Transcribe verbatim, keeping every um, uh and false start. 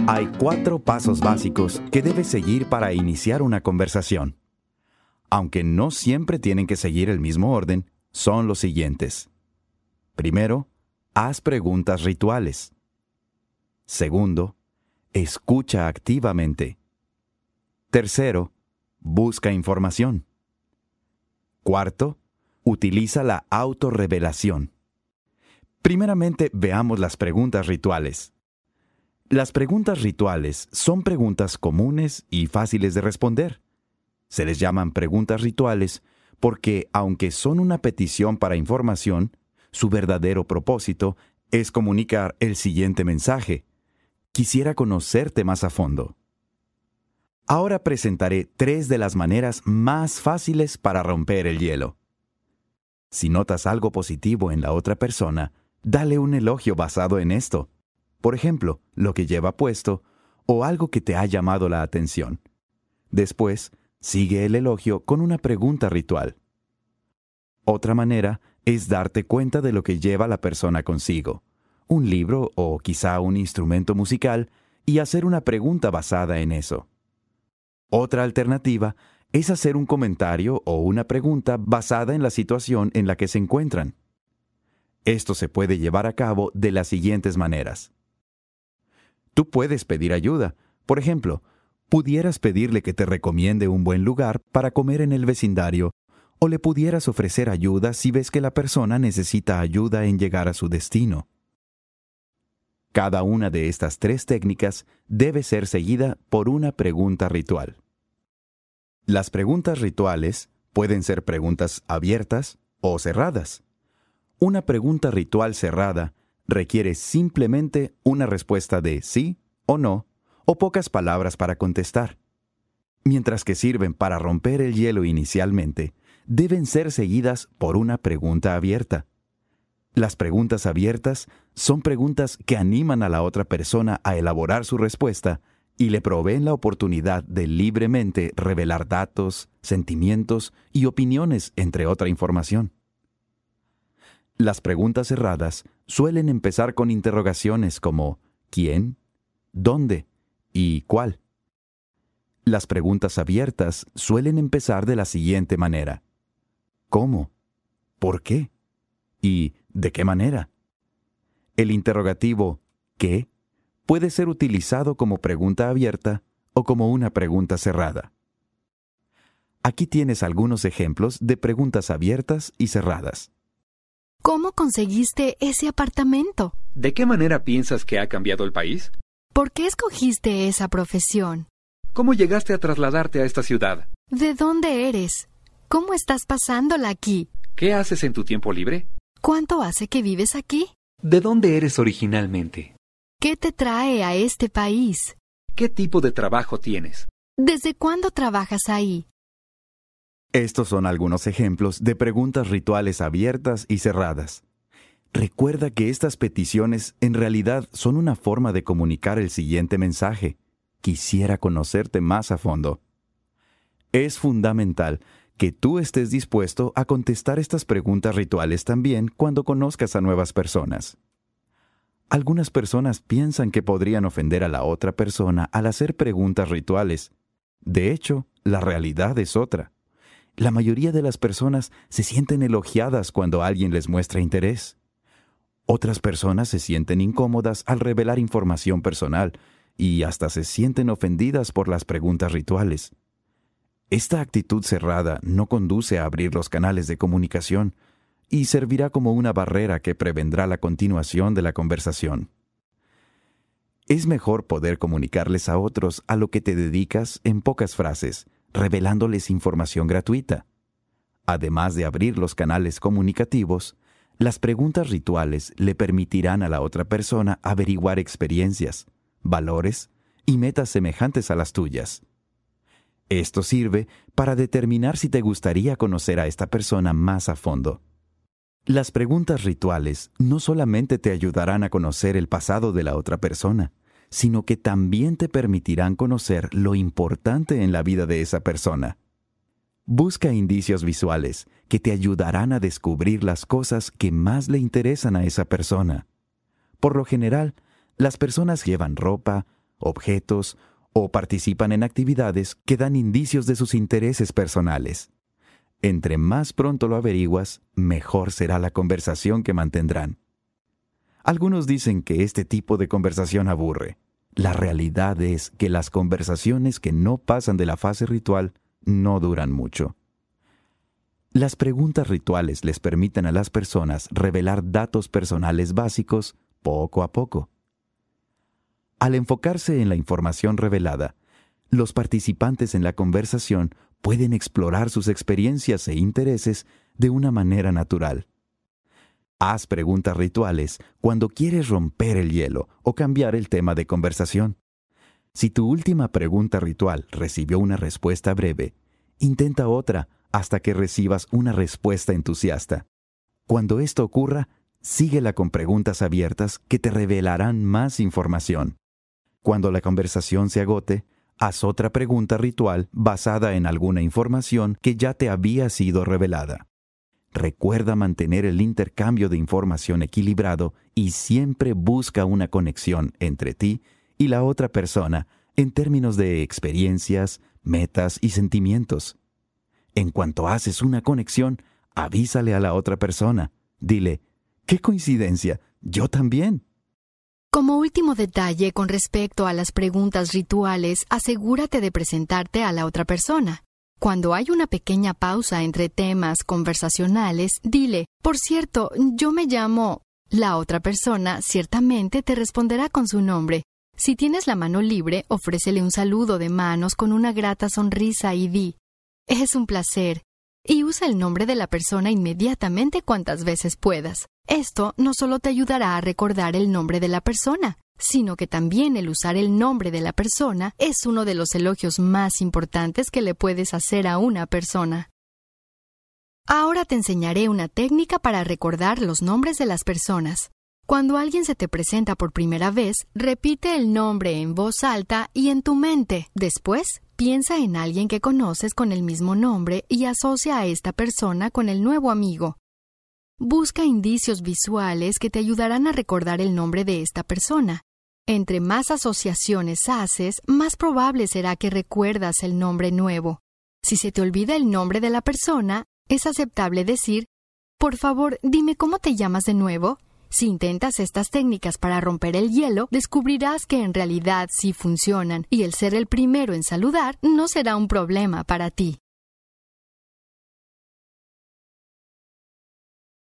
Hay cuatro pasos básicos que debes seguir para iniciar una conversación. Aunque no siempre tienen que seguir el mismo orden, son los siguientes. Primero, haz preguntas rituales. Segundo, escucha activamente. Tercero, busca información. Cuarto, utiliza la autorrevelación. Primeramente, veamos las preguntas rituales. Las preguntas rituales son preguntas comunes y fáciles de responder. Se les llaman preguntas rituales porque, aunque son una petición para información, su verdadero propósito es comunicar el siguiente mensaje: quisiera conocerte más a fondo. Ahora presentaré tres de las maneras más fáciles para romper el hielo. Si notas algo positivo en la otra persona, dale un elogio basado en esto. Por ejemplo, lo que lleva puesto o algo que te ha llamado la atención. Después, sigue el elogio con una pregunta ritual. Otra manera es darte cuenta de lo que lleva la persona consigo, un libro o quizá un instrumento musical, y hacer una pregunta basada en eso. Otra alternativa es hacer un comentario o una pregunta basada en la situación en la que se encuentran. Esto se puede llevar a cabo de las siguientes maneras. Tú puedes pedir ayuda. Por ejemplo, pudieras pedirle que te recomiende un buen lugar para comer en el vecindario, o le pudieras ofrecer ayuda si ves que la persona necesita ayuda en llegar a su destino. Cada una de estas tres técnicas debe ser seguida por una pregunta ritual. Las preguntas rituales pueden ser preguntas abiertas o cerradas. Una pregunta ritual cerrada requiere simplemente una respuesta de sí o no, o pocas palabras para contestar. Mientras que sirven para romper el hielo inicialmente, deben ser seguidas por una pregunta abierta. Las preguntas abiertas son preguntas que animan a la otra persona a elaborar su respuesta y le proveen la oportunidad de libremente revelar datos, sentimientos y opiniones, entre otra información. Las preguntas cerradas suelen empezar con interrogaciones como ¿quién?, ¿dónde?, y ¿cuál? Las preguntas abiertas suelen empezar de la siguiente manera: ¿cómo?, ¿por qué?, y ¿de qué manera? El interrogativo ¿qué? Puede ser utilizado como pregunta abierta o como una pregunta cerrada. Aquí tienes algunos ejemplos de preguntas abiertas y cerradas. ¿Cómo conseguiste ese apartamento? ¿De qué manera piensas que ha cambiado el país? ¿Por qué escogiste esa profesión? ¿Cómo llegaste a trasladarte a esta ciudad? ¿De dónde eres? ¿Cómo estás pasándola aquí? ¿Qué haces en tu tiempo libre? ¿Cuánto hace que vives aquí? ¿De dónde eres originalmente? ¿Qué te trae a este país? ¿Qué tipo de trabajo tienes? ¿Desde cuándo trabajas ahí? Estos son algunos ejemplos de preguntas rituales abiertas y cerradas. Recuerda que estas peticiones en realidad son una forma de comunicar el siguiente mensaje: quisiera conocerte más a fondo. Es fundamental que tú estés dispuesto a contestar estas preguntas rituales también cuando conozcas a nuevas personas. Algunas personas piensan que podrían ofender a la otra persona al hacer preguntas rituales. De hecho, la realidad es otra. La mayoría de las personas se sienten elogiadas cuando alguien les muestra interés. Otras personas se sienten incómodas al revelar información personal y hasta se sienten ofendidas por las preguntas rituales. Esta actitud cerrada no conduce a abrir los canales de comunicación y servirá como una barrera que prevendrá la continuación de la conversación. Es mejor poder comunicarles a otros a lo que te dedicas en pocas frases, revelándoles información gratuita. Además de abrir los canales comunicativos, las preguntas rituales le permitirán a la otra persona averiguar experiencias, valores y metas semejantes a las tuyas. Esto sirve para determinar si te gustaría conocer a esta persona más a fondo. Las preguntas rituales no solamente te ayudarán a conocer el pasado de la otra persona, sino que también te permitirán conocer lo importante en la vida de esa persona. Busca indicios visuales que te ayudarán a descubrir las cosas que más le interesan a esa persona. Por lo general, las personas llevan ropa, objetos o participan en actividades que dan indicios de sus intereses personales. Entre más pronto lo averiguas, mejor será la conversación que mantendrán. Algunos dicen que este tipo de conversación aburre. La realidad es que las conversaciones que no pasan de la fase ritual no duran mucho. Las preguntas rituales les permiten a las personas revelar datos personales básicos poco a poco. Al enfocarse en la información revelada, los participantes en la conversación pueden explorar sus experiencias e intereses de una manera natural. Haz preguntas rituales cuando quieres romper el hielo o cambiar el tema de conversación. Si tu última pregunta ritual recibió una respuesta breve, intenta otra hasta que recibas una respuesta entusiasta. Cuando esto ocurra, síguela con preguntas abiertas que te revelarán más información. Cuando la conversación se agote, haz otra pregunta ritual basada en alguna información que ya te había sido revelada. Recuerda mantener el intercambio de información equilibrado y siempre busca una conexión entre ti y la otra persona en términos de experiencias, metas y sentimientos. En cuanto haces una conexión, avísale a la otra persona. Dile, ¡qué coincidencia! ¡Yo también! Como último detalle con respecto a las preguntas rituales, asegúrate de presentarte a la otra persona. Cuando hay una pequeña pausa entre temas conversacionales, dile, por cierto, yo me llamo... La otra persona ciertamente te responderá con su nombre. Si tienes la mano libre, ofrécele un saludo de manos con una grata sonrisa y di, es un placer. Y usa el nombre de la persona inmediatamente cuantas veces puedas. Esto no solo te ayudará a recordar el nombre de la persona, sino que también el usar el nombre de la persona es uno de los elogios más importantes que le puedes hacer a una persona. Ahora te enseñaré una técnica para recordar los nombres de las personas. Cuando alguien se te presenta por primera vez, repite el nombre en voz alta y en tu mente. Después, piensa en alguien que conoces con el mismo nombre y asocia a esta persona con el nuevo amigo. Busca indicios visuales que te ayudarán a recordar el nombre de esta persona. Entre más asociaciones haces, más probable será que recuerdas el nombre nuevo. Si se te olvida el nombre de la persona, es aceptable decir, por favor, dime cómo te llamas de nuevo. Si intentas estas técnicas para romper el hielo, descubrirás que en realidad sí funcionan y el ser el primero en saludar no será un problema para ti.